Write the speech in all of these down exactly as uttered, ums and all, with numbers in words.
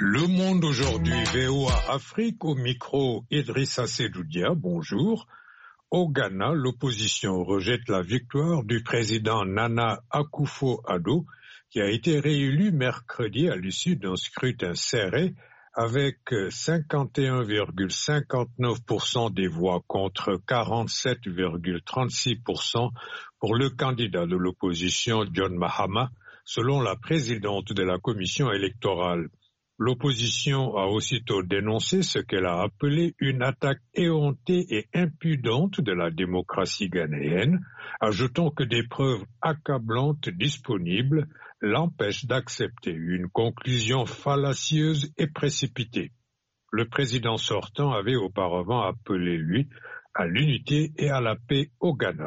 Le Monde aujourd'hui, V O A Afrique, au micro Idrissa Sedoudia, bonjour. Au Ghana, l'opposition rejette la victoire du président Nana Akufo-Addo, qui a été réélu mercredi à l'issue d'un scrutin serré avec cinquante et un virgule cinquante-neuf pour cent des voix contre quarante-sept virgule trente-six pour cent pour le candidat de l'opposition John Mahama, selon la présidente de la commission électorale. L'opposition a aussitôt dénoncé ce qu'elle a appelé une attaque éhontée et impudente de la démocratie ghanéenne, ajoutant que des preuves accablantes disponibles l'empêchent d'accepter une conclusion fallacieuse et précipitée. Le président sortant avait auparavant appelé, lui, à l'unité et à la paix au Ghana.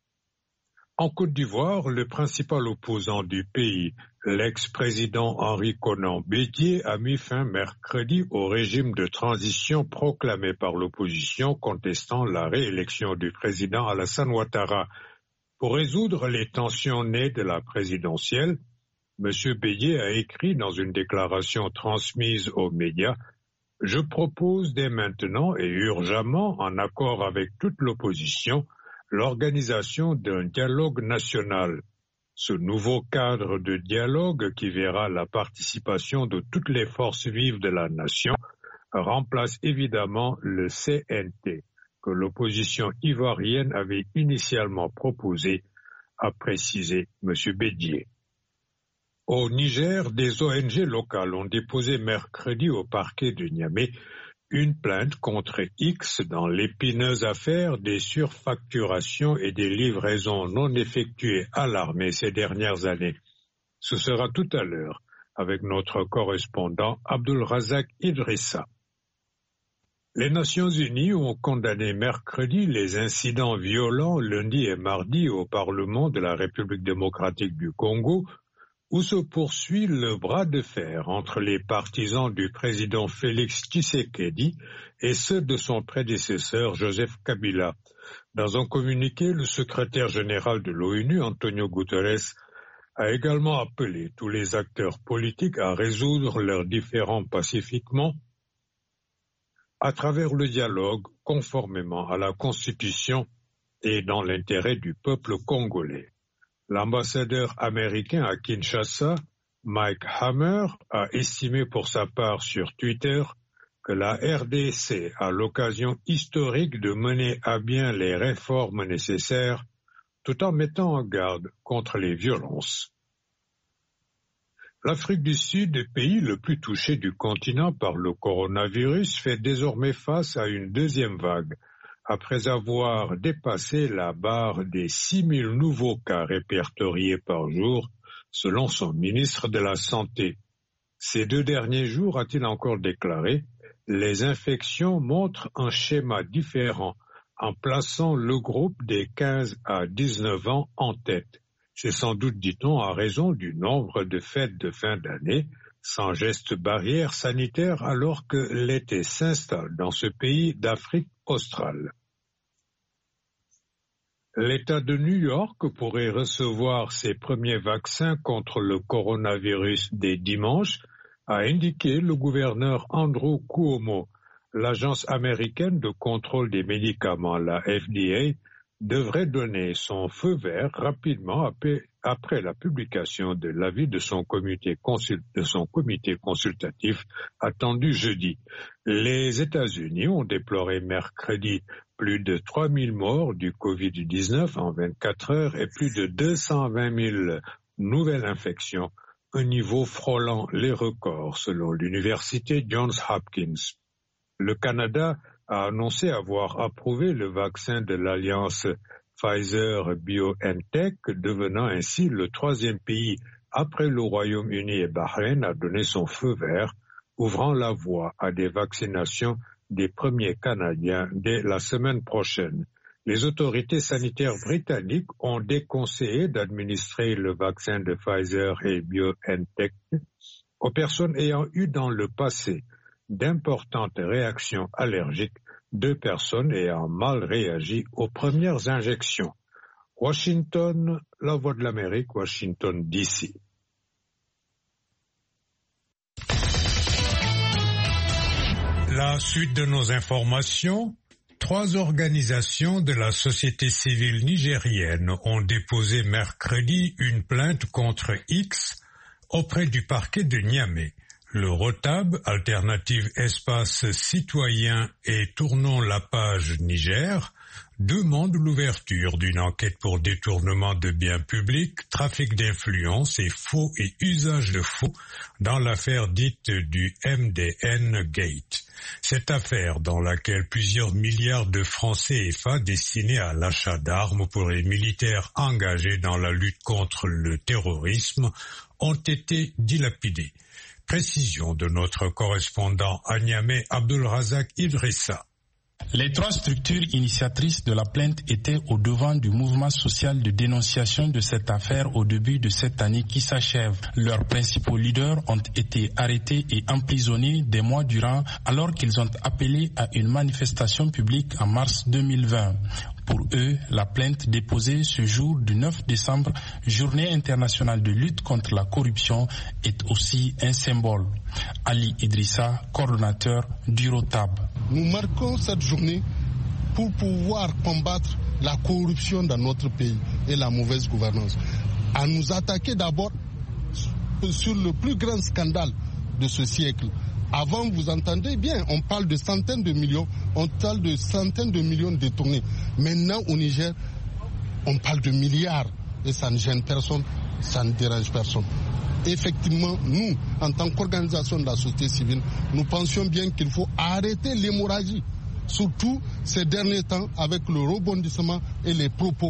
En Côte d'Ivoire, le principal opposant du pays, l'ex-président Henri Konan Bédié, a mis fin mercredi au régime de transition proclamé par l'opposition contestant la réélection du président Alassane Ouattara. Pour résoudre les tensions nées de la présidentielle, M. Bédié a écrit dans une déclaration transmise aux médias « Je propose dès maintenant et urgemment, en accord avec toute l'opposition, l'organisation d'un dialogue national. Ce nouveau cadre de dialogue qui verra la participation de toutes les forces vives de la nation remplace évidemment le C N T que l'opposition ivoirienne avait initialement proposé, a précisé M. Bédié. Au Niger, des O N G locales ont déposé mercredi au parquet de Niamey une plainte contre X dans l'épineuse affaire des surfacturations et des livraisons non effectuées à l'armée ces dernières années. Ce sera tout à l'heure avec notre correspondant Abdul Razak Idrissa. Les Nations Unies ont condamné mercredi les incidents violents lundi et mardi au Parlement de la République démocratique du Congo, où se poursuit le bras de fer entre les partisans du président Félix Tshisekedi et ceux de son prédécesseur Joseph Kabila. Dans un communiqué, le secrétaire général de l'ONU, Antonio Guterres, a également appelé tous les acteurs politiques à résoudre leurs différends pacifiquement à travers le dialogue conformément à la Constitution et dans l'intérêt du peuple congolais. L'ambassadeur américain à Kinshasa, Mike Hammer, a estimé pour sa part sur Twitter que la R D C a l'occasion historique de mener à bien les réformes nécessaires tout en mettant en garde contre les violences. L'Afrique du Sud, pays le plus touché du continent par le coronavirus, fait désormais face à une deuxième vague, après avoir dépassé la barre des six mille nouveaux cas répertoriés par jour, selon son ministre de la Santé. Ces deux derniers jours, a-t-il encore déclaré, les infections montrent un schéma différent, en plaçant le groupe des quinze à dix-neuf ans en tête. C'est sans doute, dit-on, en raison du nombre de fêtes de fin d'année, sans geste barrière sanitaire alors que l'été s'installe dans ce pays d'Afrique australe. L'État de New York pourrait recevoir ses premiers vaccins contre le coronavirus dès dimanche, a indiqué le gouverneur Andrew Cuomo. L'agence américaine de contrôle des médicaments, la F D A, devrait donner son feu vert rapidement après la publication de l'avis de son comité, consul- de son comité consultatif attendu jeudi. Les États-Unis ont déploré mercredi plus de trois mille morts du covid dix-neuf en vingt-quatre heures et plus de deux cent vingt mille nouvelles infections, un niveau frôlant les records selon l'université Johns Hopkins. Le Canada a annoncé avoir approuvé le vaccin de l'alliance Pfizer-BioNTech, devenant ainsi le troisième pays après le Royaume-Uni et Bahreïn à donner son feu vert, ouvrant la voie à des vaccinations des premiers Canadiens dès la semaine prochaine. Les autorités sanitaires britanniques ont déconseillé d'administrer le vaccin de Pfizer et BioNTech aux personnes ayant eu dans le passé d'importantes réactions allergiques, de personnes ayant mal réagi aux premières injections. Washington, la voix de l'Amérique, Washington D C. La suite de nos informations. Trois organisations de la société civile nigérienne ont déposé mercredi une plainte contre X auprès du parquet de Niamey. Le ROTAB, Alternative Espace Citoyen et Tournons la page Niger, demande l'ouverture d'une enquête pour détournement de biens publics, trafic d'influence et faux et usage de faux dans l'affaire dite du M D N Gate. Cette affaire, dans laquelle plusieurs milliards de francs C F A destinés à l'achat d'armes pour les militaires engagés dans la lutte contre le terrorisme, ont été dilapidés. Précision de notre correspondant à Niamey, Abdulrazak Idrissa. Les trois structures initiatrices de la plainte étaient au devant du mouvement social de dénonciation de cette affaire au début de cette année qui s'achève. Leurs principaux leaders ont été arrêtés et emprisonnés des mois durant alors qu'ils ont appelé à une manifestation publique en mars deux mille vingt. Pour eux, la plainte déposée ce jour du neuf décembre, journée internationale de lutte contre la corruption, est aussi un symbole. Ali Idrissa, coordonnateur du ROTAB. Nous marquons cette journée pour pouvoir combattre la corruption dans notre pays et la mauvaise gouvernance. À nous attaquer d'abord sur le plus grand scandale de ce siècle. Avant, vous entendez bien, on parle de centaines de millions, on parle de centaines de millions détournés. Maintenant, au Niger, on parle de milliards et ça ne gêne personne, ça ne dérange personne. Effectivement, nous, en tant qu'organisation de la société civile, nous pensions bien qu'il faut arrêter l'hémorragie. Surtout ces derniers temps, avec le rebondissement et les propos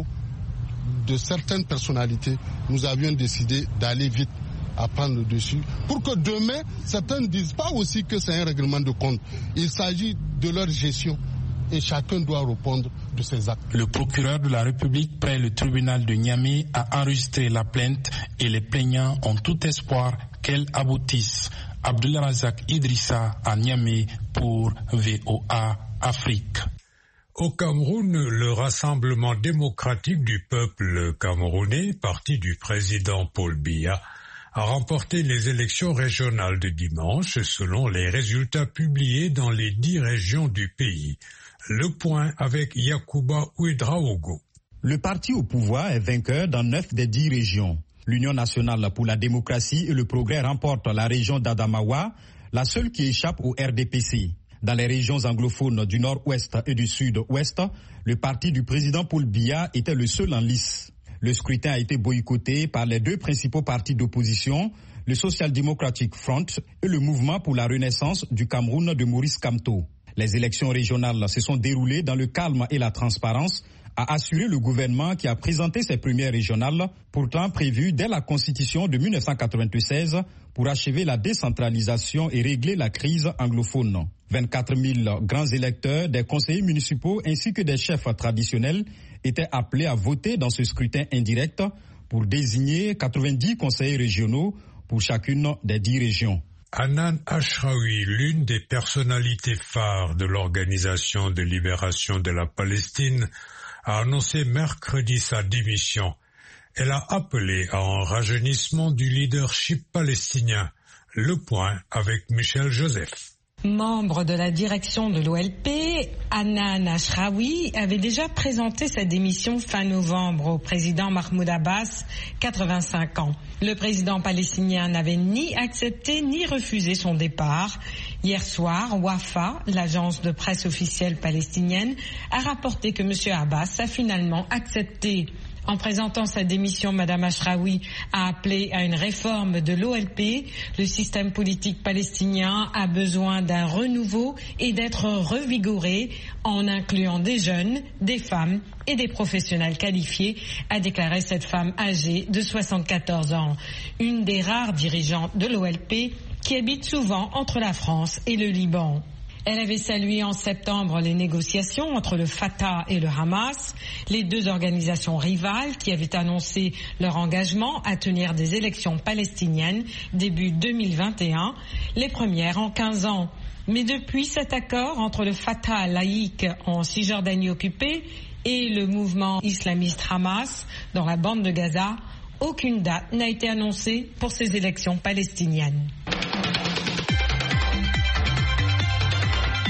de certaines personnalités, nous avions décidé d'aller vite à prendre le dessus, pour que demain, certains ne disent pas aussi que c'est un règlement de compte. Il s'agit de leur gestion et chacun doit répondre de ses actes. Le procureur de la République près le tribunal de Niamey a enregistré la plainte et les plaignants ont tout espoir qu'elle aboutisse. Abdulrazak Idrissa à Niamey pour V O A Afrique. Au Cameroun, le Rassemblement démocratique du peuple camerounais, parti du président Paul Biya, a remporté les élections régionales de dimanche selon les résultats publiés dans les dix régions du pays. Le point avec Yacouba Ouedraogo. Le parti au pouvoir est vainqueur dans neuf des dix régions. L'Union nationale pour la démocratie et le progrès remporte la région d'Adamawa, la seule qui échappe au R D P C. Dans les régions anglophones du nord-ouest et du sud-ouest, le parti du président Paul Biya était le seul en lice. Le scrutin a été boycotté par les deux principaux partis d'opposition, le Social Democratic Front et le Mouvement pour la Renaissance du Cameroun de Maurice Kamto. Les élections régionales se sont déroulées dans le calme et la transparence, a assuré le gouvernement qui a présenté ses premières régionales, pourtant prévues dès la Constitution de dix-neuf cent quatre-vingt-seize pour achever la décentralisation et régler la crise anglophone. vingt-quatre mille grands électeurs, des conseillers municipaux ainsi que des chefs traditionnels étaient appelés à voter dans ce scrutin indirect pour désigner quatre-vingt-dix conseillers régionaux pour chacune des dix régions. Hanan Ashraoui, l'une des personnalités phares de l'Organisation de libération de la Palestine, a annoncé mercredi sa démission. Elle a appelé à un rajeunissement du leadership palestinien. Le point avec Michel Joseph. Membre de la direction de l'O L P, Hanan Ashraoui avait déjà présenté sa démission fin novembre au président Mahmoud Abbas, quatre-vingt-cinq ans. Le président palestinien n'avait ni accepté ni refusé son départ. Hier soir, Wafa, l'agence de presse officielle palestinienne, a rapporté que M. Abbas a finalement accepté. En présentant sa démission, Mme Ashraoui a appelé à une réforme de l'O L P. Le système politique palestinien a besoin d'un renouveau et d'être revigoré en incluant des jeunes, des femmes et des professionnels qualifiés, a déclaré cette femme âgée de soixante-quatorze ans. Une des rares dirigeantes de l'O L P qui habite souvent entre la France et le Liban. Elle avait salué en septembre les négociations entre le Fatah et le Hamas, les deux organisations rivales qui avaient annoncé leur engagement à tenir des élections palestiniennes début deux mille vingt et un, les premières en quinze ans. Mais depuis cet accord entre le Fatah laïque en Cisjordanie occupée et le mouvement islamiste Hamas dans la bande de Gaza, aucune date n'a été annoncée pour ces élections palestiniennes.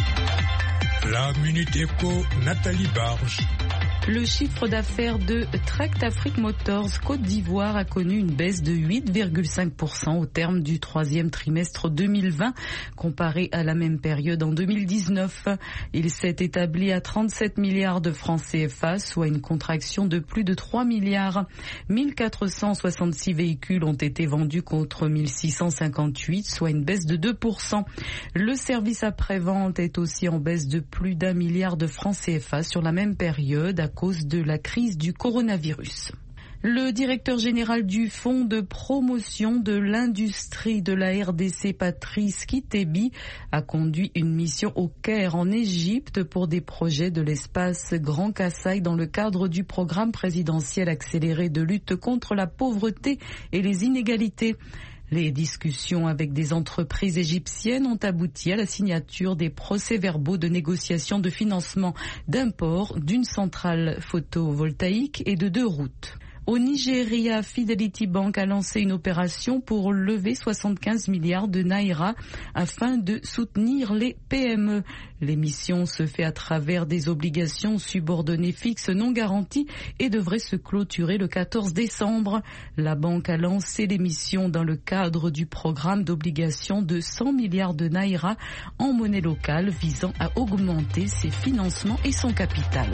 La Minute Éco, Nathalie Barge. Le chiffre d'affaires de Tract Afrique Motors Côte d'Ivoire a connu une baisse de huit virgule cinq pour cent au terme du troisième trimestre deux mille vingt, comparé à la même période en deux mille dix-neuf. Il s'est établi à trente-sept milliards de francs C F A, soit une contraction de plus de trois milliards. mille quatre cent soixante-six véhicules ont été vendus contre mille six cent cinquante-huit, soit une baisse de deux pour cent. Le service après-vente est aussi en baisse de plus d'un milliard de francs C F A sur la même période à cause de la crise du coronavirus. Le directeur général du Fonds de promotion de l'industrie de la R D C, Patrice Kitebi, a conduit une mission au Caire en Égypte pour des projets de l'espace Grand Kasaï dans le cadre du programme présidentiel accéléré de lutte contre la pauvreté et les inégalités. Les discussions avec des entreprises égyptiennes ont abouti à la signature des procès-verbaux de négociation de financement d'import d'une centrale photovoltaïque et de deux routes. Au Nigeria, Fidelity Bank a lancé une opération pour lever soixante-quinze milliards de naira afin de soutenir les P M E. L'émission se fait à travers des obligations subordonnées fixes non garanties et devrait se clôturer le quatorze décembre. La banque a lancé l'émission dans le cadre du programme d'obligations de cent milliards de naira en monnaie locale visant à augmenter ses financements et son capital.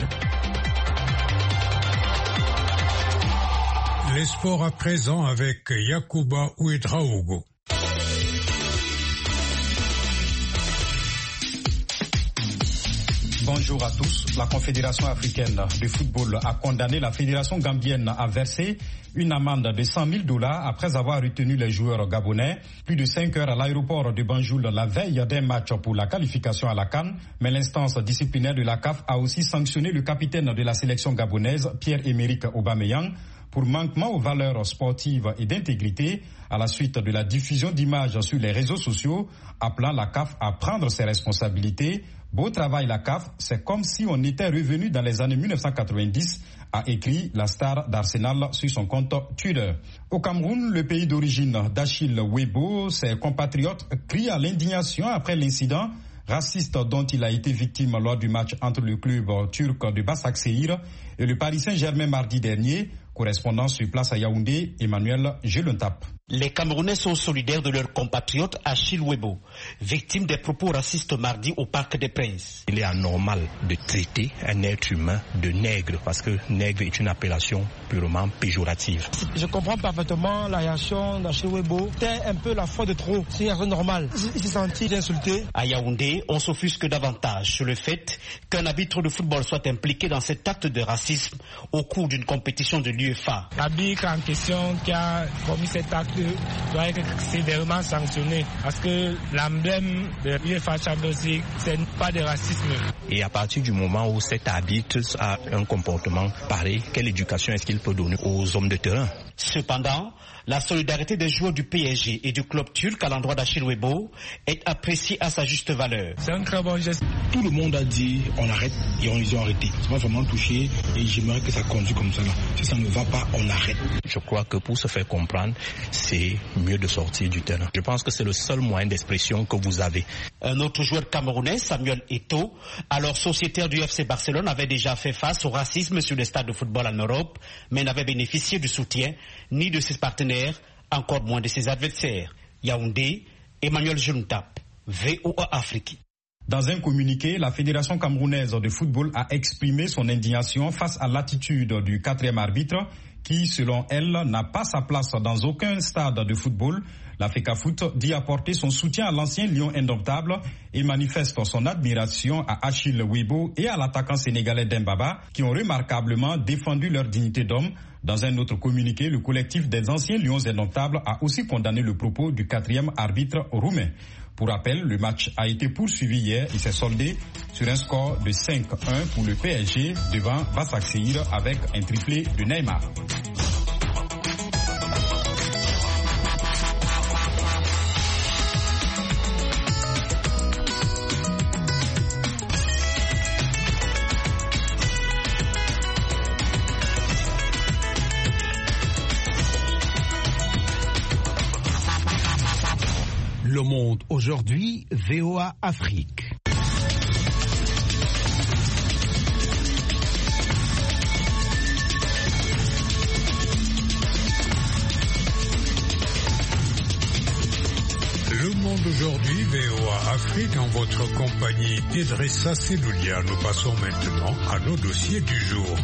Les sports à présent avec Yacouba Ouedraogo. Bonjour à tous. La Confédération africaine de football a condamné la Fédération gambienne à verser une amende de cent mille dollars après avoir retenu les joueurs gabonais plus de cinq heures à l'aéroport de Banjul la veille d'un match pour la qualification à la CAN. Mais l'instance disciplinaire de la C A F a aussi sanctionné le capitaine de la sélection gabonaise, Pierre-Emerick Aubameyang, pour manquement aux valeurs sportives et d'intégrité à la suite de la diffusion d'images sur les réseaux sociaux, appelant la C A F à prendre ses responsabilités. Beau travail la C A F, c'est comme si on était revenu dans les années mille neuf cent quatre-vingt-dix, a écrit la star d'Arsenal sur son compte Twitter. Au Cameroun, le pays d'origine d'Achille Webo, ses compatriotes crient à l'indignation après l'incident raciste dont il a été victime lors du match entre le club turc de Başakşehir et le Paris Saint-Germain mardi dernier. Correspondant sur place à Yaoundé, Emmanuel Geluntap. Les Camerounais sont solidaires de leur compatriote Achille Webo, victime des propos racistes mardi au Parc des Princes. Il est anormal de traiter un être humain de nègre parce que nègre est une appellation purement péjorative. Je comprends parfaitement la réaction d'Achille Webo. C'est un peu la foi de trop. C'est un normal. Il s'est senti insulté. À Yaoundé, on s'offusque davantage sur le fait qu'un arbitre de football soit impliqué dans cet acte de racisme au cours d'une compétition de l'U E F A. L'arbitre en question qui a commis cet acte doit être sévèrement sanctionné parce que l'emblème de l'U E F A Champions League, c'est pas de racisme. Et à partir du moment où cet arbitre a un comportement pareil, quelle éducation est-ce qu'il peut donner aux hommes de terrain? Cependant, la solidarité des joueurs du P S G et du club turc à l'endroit d'Achille Webo est appréciée à sa juste valeur. C'est un très bon geste. Tout le monde a dit on arrête et on, ils ont arrêté. Ça m'a vraiment touché et j'aimerais que ça continue comme ça là. Si ça ne va pas, on arrête. Je crois que pour se faire comprendre, c'est mieux de sortir du terrain. Je pense que c'est le seul moyen d'expression que vous avez. Un autre joueur camerounais, Samuel Eto'o, alors sociétaire du F C Barcelone, avait déjà fait face au racisme sur les stades de football en Europe, mais n'avait bénéficié du soutien ni de ses partenaires, encore moins de ses adversaires. Yaoundé, Emmanuel Juntap, V O A Afrique. Dans un communiqué, la Fédération camerounaise de football a exprimé son indignation face à l'attitude du quatrième arbitre qui, selon elle, n'a pas sa place dans aucun stade de football. La FECAFOOT dit apporter son soutien à l'ancien lion indomptable et manifeste son admiration à Achille Webo et à l'attaquant sénégalais Dembaba qui ont remarquablement défendu leur dignité d'homme. Dans un autre communiqué, le collectif des anciens lions indomptables a aussi condamné le propos du quatrième arbitre roumain. Pour rappel, le match a été poursuivi hier et s'est soldé sur un score de cinq un pour le P S G devant Başakşehir avec un triplé de Neymar. Le Monde aujourd'hui, V O A Afrique. Monde aujourd'hui, V O A Afrique, en votre compagnie Idrissa Seloudia. Nous passons maintenant à nos dossiers du jour.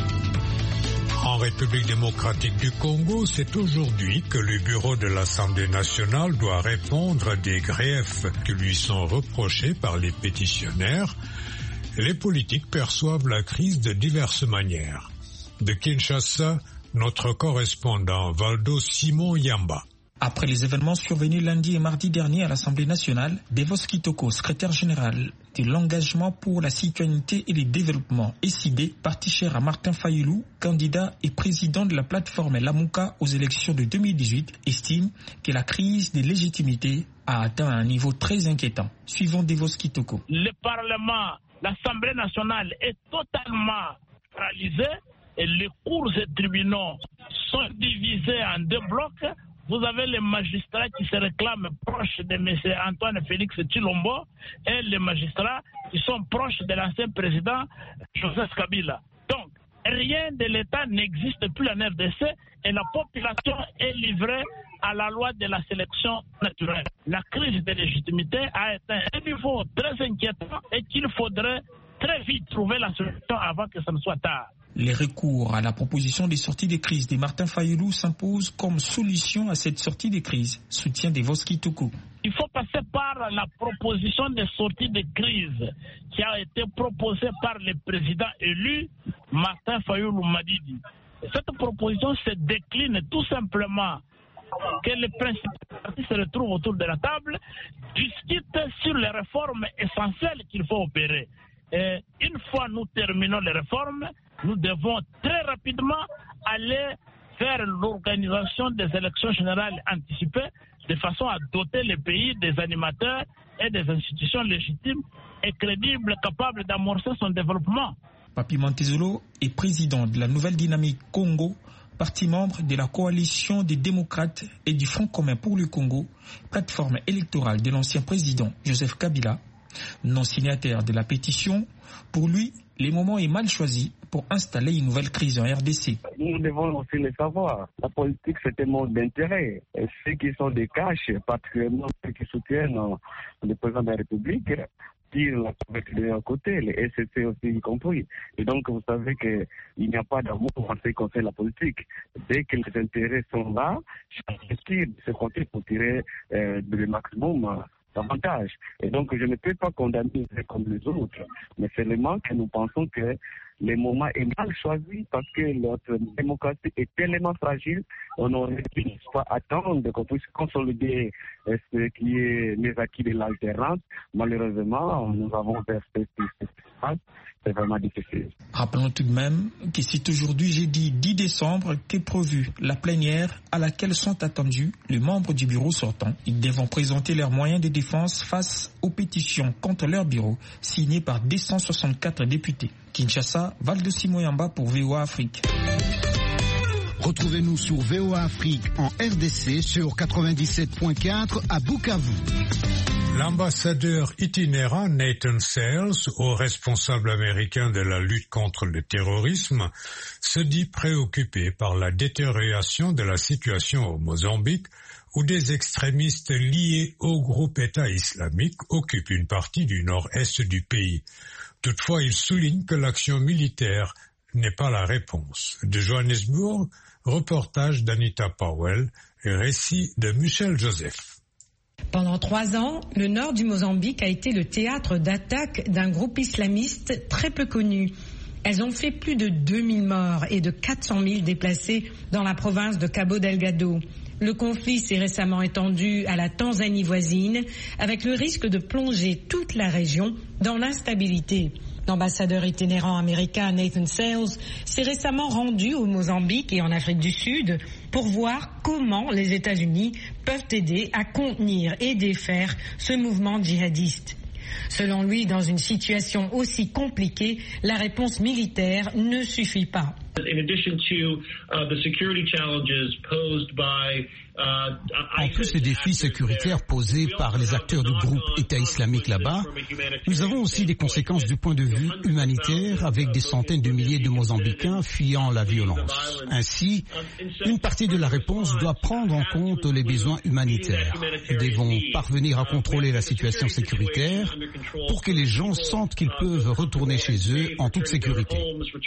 En République démocratique du Congo, c'est aujourd'hui que le bureau de l'Assemblée nationale doit répondre à des griefs qui lui sont reprochés par les pétitionnaires. Les politiques perçoivent la crise de diverses manières. De Kinshasa, notre correspondant Valdo Simon Yamba. Après les événements survenus lundi et mardi dernier à l'Assemblée nationale, Devos Kitoko, secrétaire général de l'engagement pour la citoyenneté et le développement, S I D, parti cher à Martin Fayulu, candidat et président de la plateforme Lamuka aux élections de deux mille dix-huit, estime que la crise de légitimité a atteint un niveau très inquiétant. Suivons Devos Kitoko. Le Parlement, l'Assemblée nationale est totalement paralysée et les cours et tribunaux sont divisés en deux blocs. Vous avez les magistrats qui se réclament proches de M. Antoine Félix Tshilombo et les magistrats qui sont proches de l'ancien président Joseph Kabila. Donc, rien de l'État n'existe plus en R D C et la population est livrée à la loi de la sélection naturelle. La crise de légitimité a atteint un niveau très inquiétant et qu'il faudrait très vite trouver la solution avant que ça ne soit tard. Les recours à la proposition de sortie de crise de Martin Fayulu s'imposent comme solution à cette sortie de crise, soutient Devos Kitoko. Il faut passer par la proposition de sortie de crise qui a été proposée par le président élu Martin Fayulu Madidi. Cette proposition se décline tout simplement que les principaux partis se retrouvent autour de la table, discutent sur les réformes essentielles qu'il faut opérer. Et une fois nous terminons les réformes, nous devons très rapidement aller faire l'organisation des élections générales anticipées de façon à doter le pays des animateurs et des institutions légitimes et crédibles capables d'amorcer son développement. Papi Montezolo est président de la Nouvelle Dynamique Congo, parti membre de la coalition des démocrates et du Front commun pour le Congo, plateforme électorale de l'ancien président Joseph Kabila. Non signataire de la pétition, pour lui, le moment est mal choisi pour installer une nouvelle crise en R D C. Nous devons aussi le savoir. La politique, c'est un mode d'intérêt. Et ceux qui sont des caches, particulièrement ceux qui soutiennent le président de la République, tirent la couverture de leur côté, les S C C aussi y compris. Et donc, vous savez qu'il n'y a pas d'amour en ce qui concerne la politique. Dès que les intérêts sont là, chacun tire de ce côté pour tirer euh, le maximum davantage. Et donc, je ne peux pas condamner comme les autres, mais seulement que nous pensons que le moment est mal choisi parce que notre démocratie est tellement fragile, on n'aurait pas attendre qu'on puisse consolider ce qui est les acquis de l'alternance. Malheureusement, nous avons versé ce espace. C'est vraiment difficile. Rappelons tout de même que c'est aujourd'hui, jeudi dix décembre, qu'est prévue la plénière à laquelle sont attendus les membres du bureau sortant. Ils devront présenter leurs moyens de défense face aux pétitions contre leur bureau, signées par deux cent soixante-quatre députés. Kinshasa, Valdo Simon Yamba pour V O A Afrique. Retrouvez-nous sur V O A Afrique en R D C sur quatre-vingt-dix-sept point quatre à Bukavu. L'ambassadeur itinérant Nathan Sales, haut responsable américain de la lutte contre le terrorisme, se dit préoccupé par la détérioration de la situation au Mozambique, où des extrémistes liés au groupe État islamique occupent une partie du nord-est du pays. Toutefois, il souligne que l'action militaire n'est pas la réponse. De Johannesburg, reportage d'Anita Powell et récit de Michel Joseph. Pendant trois ans, le nord du Mozambique a été le théâtre d'attaques d'un groupe islamiste très peu connu. Elles ont fait plus de deux mille morts et de quatre cent mille déplacés dans la province de Cabo Delgado. Le conflit s'est récemment étendu à la Tanzanie voisine, avec le risque de plonger toute la région dans l'instabilité. L'ambassadeur itinérant américain Nathan Sales s'est récemment rendu au Mozambique et en Afrique du Sud pour voir comment les États-Unis peuvent aider à contenir et défaire ce mouvement djihadiste. Selon lui, dans une situation aussi compliquée, la réponse militaire ne suffit pas. En plus des défis sécuritaires posés par les acteurs du groupe État islamique là-bas, nous avons aussi des conséquences du point de vue humanitaire avec des centaines de milliers de Mozambicains fuyant la violence. Ainsi, une partie de la réponse doit prendre en compte les besoins humanitaires. Nous devons parvenir à contrôler la situation sécuritaire pour que les gens sentent qu'ils peuvent retourner chez eux en toute sécurité.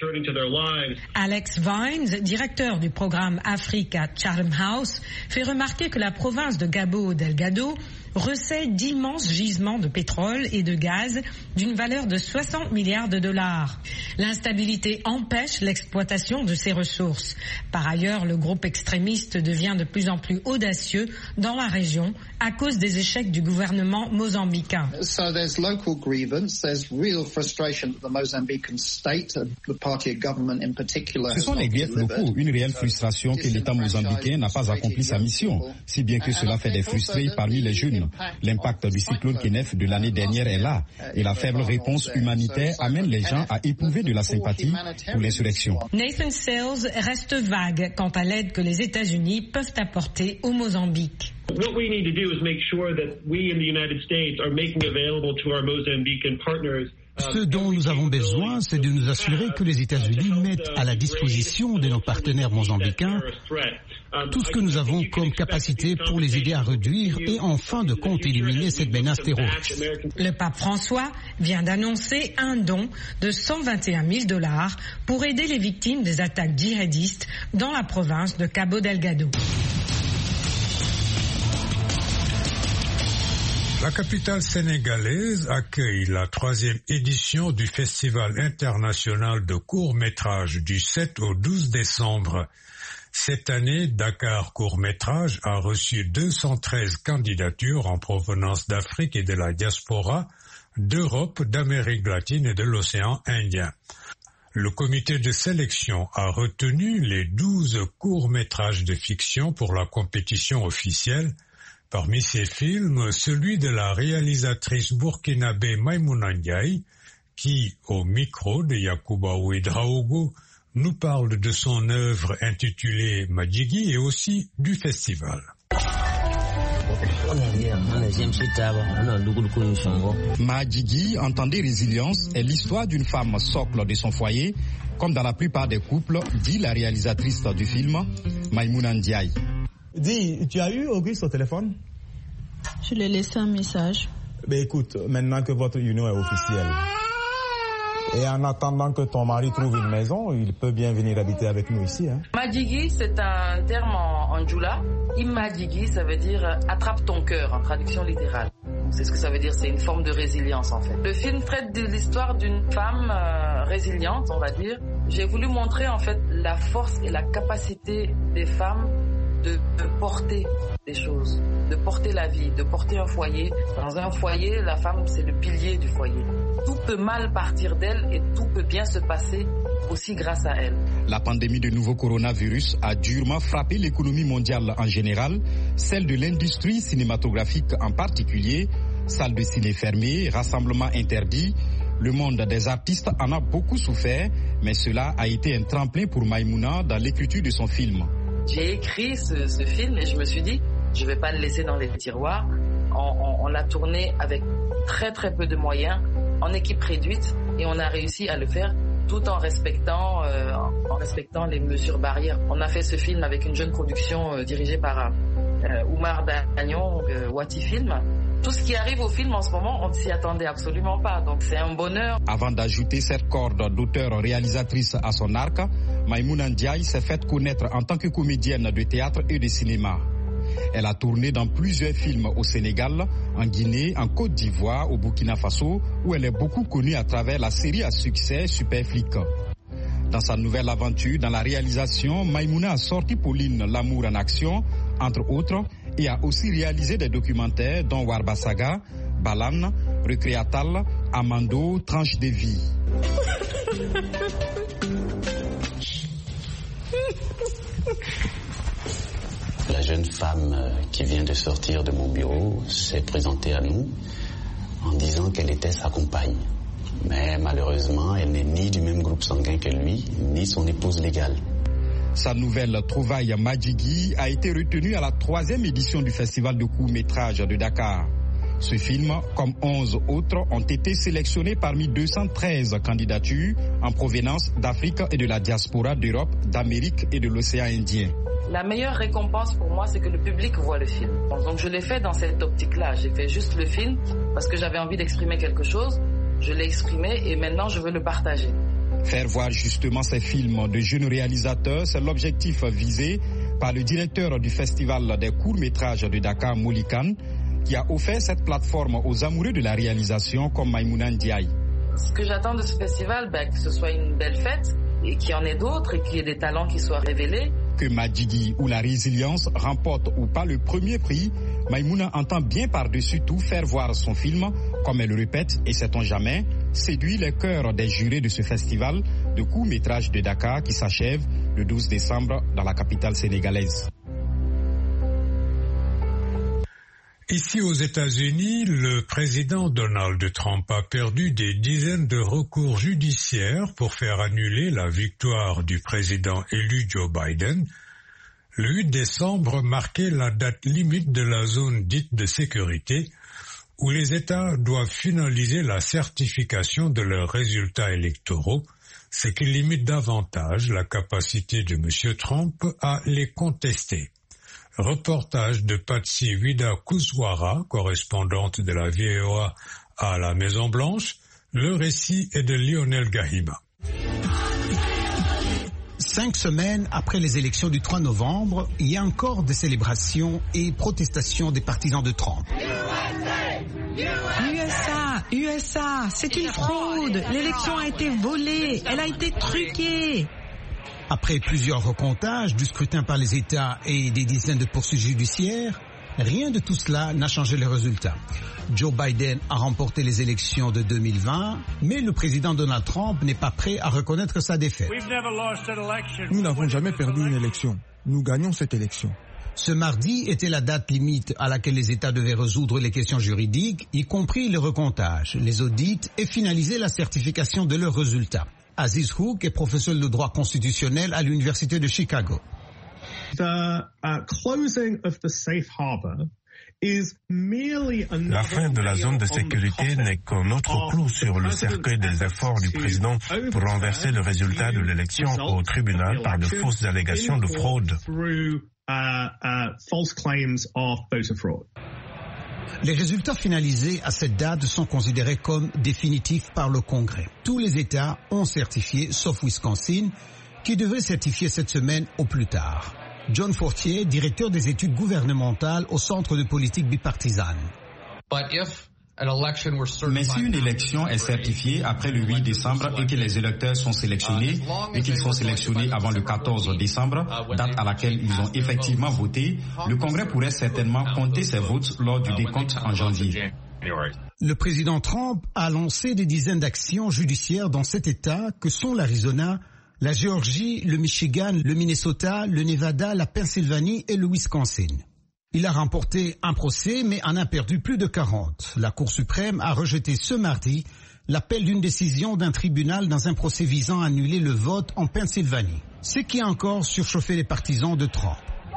Alex Vines, directeur du programme Africa Chatham House, fait remarquer que la province de Cabo Delgado recèle d'immenses gisements de pétrole et de gaz d'une valeur de soixante milliards de dollars. L'instabilité empêche l'exploitation de ces ressources. Par ailleurs, le groupe extrémiste devient de plus en plus audacieux dans la région à cause des échecs du gouvernement mozambicain. So there's local grievance, there's real frustration that the Mozambican state, the party of government in particular. Ce sont les griefs locaux, une réelle frustration que l'État mozambicain n'a pas accompli sa mission, si bien que cela fait des frustrés parmi les jeunes. L'impact du cyclone Kenneth de l'année dernière est là, et la faible réponse humanitaire amène les gens à éprouver de la sympathie pour l'insurrection. Nathan Sales reste vague quant à l'aide que les États-Unis peuvent apporter au Mozambique. What we need to do is make sure that we in the United States are making available to our Mozambican partners. Ce dont nous avons besoin, c'est de nous assurer que les États-Unis mettent à la disposition de nos partenaires mozambicains tout ce que nous avons comme capacité pour les aider à réduire et en fin de compte éliminer cette menace terroriste. Le pape François vient d'annoncer un don de cent vingt et un mille dollars pour aider les victimes des attaques djihadistes dans la province de Cabo Delgado. La capitale sénégalaise accueille la troisième édition du Festival international de court-métrage du sept au douze décembre. Cette année, Dakar Court-métrage a reçu deux cent treize candidatures en provenance d'Afrique et de la diaspora, d'Europe, d'Amérique latine et de l'océan Indien. Le comité de sélection a retenu les douze courts-métrages de fiction pour la compétition officielle. Parmi ces films, celui de la réalisatrice burkinabé Maïmouna Ndiaye, qui, au micro de Yacouba Ouedraogo, nous parle de son œuvre intitulée Madjigui et aussi du festival. Madjigui, entendez résilience, est l'histoire d'une femme socle de son foyer, comme dans la plupart des couples, dit la réalisatrice du film, Maïmouna Ndiaye. Dis, tu as eu Auguste au téléphone? Je lui ai laissé un message. Ben écoute, maintenant que votre union est officielle, et en attendant que ton mari trouve une maison, il peut bien venir habiter avec nous ici. Hein. Madjigui, c'est un terme en, en djoula. Imadjigui, ça veut dire euh, attrape ton cœur, en traduction littérale. Donc, c'est ce que ça veut dire, c'est une forme de résilience en fait. Le film traite de l'histoire d'une femme euh, résiliente, on va dire. J'ai voulu montrer en fait la force et la capacité des femmes de, de porter des choses, de porter la vie, de porter un foyer. Dans un foyer, la femme, c'est le pilier du foyer. Tout peut mal partir d'elle et tout peut bien se passer aussi grâce à elle. La pandémie de nouveau coronavirus a durement frappé l'économie mondiale en général, celle de l'industrie cinématographique en particulier, salles de ciné fermées, rassemblements interdits. Le monde des artistes en a beaucoup souffert, mais cela a été un tremplin pour Maïmouna dans l'écriture de son film. J'ai écrit ce, ce film et je me suis dit, je ne vais pas le laisser dans les tiroirs. On, on, on l'a tourné avec très très peu de moyens, en équipe réduite, et on a réussi à le faire tout en respectant, euh, en respectant les mesures barrières. On a fait ce film avec une jeune production euh, dirigée par euh, Oumar Dagnon, euh, Wati Film. Tout ce qui arrive au film en ce moment, on ne s'y attendait absolument pas, donc c'est un bonheur. Avant d'ajouter cette corde d'auteur-réalisatrice à son arc, Maïmouna Ndiaye s'est faite connaître en tant que comédienne de théâtre et de cinéma. Elle a tourné dans plusieurs films au Sénégal, en Guinée, en Côte d'Ivoire, au Burkina Faso, où elle est beaucoup connue à travers la série à succès Super Flic. Dans sa nouvelle aventure, dans la réalisation, Maïmouna a sorti Pauline, l'amour en action, entre autres, et a aussi réalisé des documentaires dont Warba Saga, Balan, Recréatal, Amando, Tranche de vie. La jeune femme qui vient de sortir de mon bureau s'est présentée à nous en disant qu'elle était sa compagne. Mais malheureusement, elle n'est ni du même groupe sanguin que lui, ni son épouse légale. Sa nouvelle trouvaille Madjigui a été retenue à la troisième édition du festival de court-métrage de Dakar. Ce film, comme onze autres, ont été sélectionnés parmi deux cent treize candidatures en provenance d'Afrique et de la diaspora d'Europe, d'Amérique et de l'océan Indien. La meilleure récompense pour moi, c'est que le public voit le film. Donc je l'ai fait dans cette optique-là. J'ai fait juste le film parce que j'avais envie d'exprimer quelque chose. Je l'ai exprimé et maintenant je veux le partager. Faire voir justement ces films de jeunes réalisateurs, c'est l'objectif visé par le directeur du festival des courts-métrages de Dakar, Molikan, qui a offert cette plateforme aux amoureux de la réalisation comme Maïmouna Ndiaye. Ce que j'attends de ce festival, ben, que ce soit une belle fête et qu'il y en ait d'autres et qu'il y ait des talents qui soient révélés. Que Madjigui ou la résilience remporte ou pas le premier prix, Maïmouna entend bien par-dessus tout faire voir son film, comme elle le répète, et sait-on jamais, séduit les cœurs des jurés de ce festival de court-métrage de Dakar qui s'achève le douze décembre dans la capitale sénégalaise. Ici aux États-Unis, le président Donald Trump a perdu des dizaines de recours judiciaires pour faire annuler la victoire du président élu Joe Biden. Le huit décembre marquait la date limite de la zone dite de sécurité où les États doivent finaliser la certification de leurs résultats électoraux, ce qui limite davantage la capacité de M. Trump à les contester. Reportage de Patsy Widakuswara, correspondante de la V O A à la Maison-Blanche. Le récit est de Lionel Gahima. Cinq semaines après les élections du trois novembre, il y a encore des célébrations et protestations des partisans de Trump. U S A, U S A, c'est une fraude. L'élection a été volée, elle a été truquée. Après plusieurs recomptages du scrutin par les États et des dizaines de poursuites judiciaires, rien de tout cela n'a changé les résultats. Joe Biden a remporté les élections de deux mille vingt, mais le président Donald Trump n'est pas prêt à reconnaître sa défaite. Nous n'avons jamais perdu une élection. Nous gagnons cette élection. Ce mardi était la date limite à laquelle les États devaient résoudre les questions juridiques, y compris le recomptage, les audits et finaliser la certification de leurs résultats. Aziz Hook est professeur de droit constitutionnel à l'Université de Chicago. The uh, closing of the safe harbor is merely La fin de la zone de sécurité n'est qu'un autre clou sur le cercueil des efforts du président pour renverser le résultat de l'élection au tribunal par de fausses allégations de fraude. Les résultats finalisés à cette date sont considérés comme définitifs par le Congrès. Tous les États ont certifié, sauf Wisconsin, qui devrait certifier cette semaine au plus tard. John Fortier, directeur des études gouvernementales au Centre de politique bipartisane. Mais si une élection est certifiée après le huit décembre et que les électeurs sont sélectionnés et qu'ils sont sélectionnés avant le quatorze décembre, date à laquelle ils ont effectivement voté, le Congrès pourrait certainement compter ces votes lors du décompte en janvier. Le président Trump a lancé des dizaines d'actions judiciaires dans sept États que sont l'Arizona, la Géorgie, le Michigan, le Minnesota, le Nevada, la Pennsylvanie et le Wisconsin. Il a remporté un procès, mais en a perdu plus de quarante. La Cour suprême a rejeté ce mardi l'appel d'une décision d'un tribunal dans un procès visant à annuler le vote en Pennsylvanie, ce qui a encore surchauffé les partisans de Trump.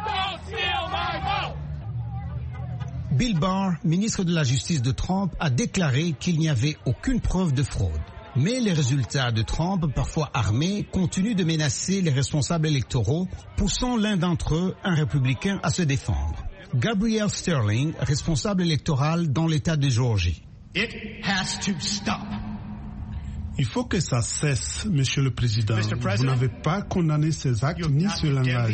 Bill Barr, ministre de la Justice de Trump, a déclaré qu'il n'y avait aucune preuve de fraude. Mais les résultats de Trump, parfois armés, continuent de menacer les responsables électoraux, poussant l'un d'entre eux, un républicain, à se défendre. Gabriel Sterling, responsable électoral dans l'État de Géorgie. It has to stop. Il faut que ça cesse, Monsieur le Président. Vous n'avez pas condamné ces actes ni ce langage.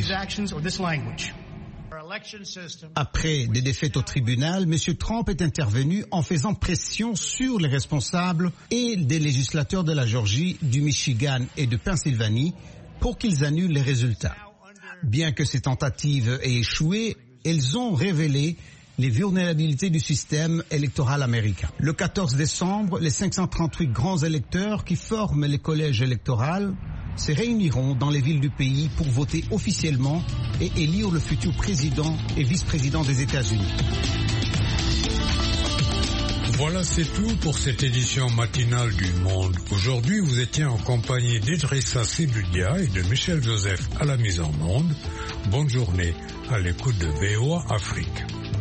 Après des défaites au tribunal, M. Trump est intervenu en faisant pression sur les responsables et des législateurs de la Géorgie, du Michigan et de Pennsylvanie pour qu'ils annulent les résultats. Bien que ces tentatives aient échoué, elles ont révélé les vulnérabilités du système électoral américain. Le quatorze décembre, les cinq cent trente-huit grands électeurs qui forment les collèges électoraux se réuniront dans les villes du pays pour voter officiellement et élire le futur président et vice-président des États-Unis. Voilà, c'est tout pour cette édition matinale du Monde. Aujourd'hui, vous étiez en compagnie d'Idrissa Seloudia et de Michel Joseph à la mise en onde. Bonne journée à l'écoute de V O A Afrique.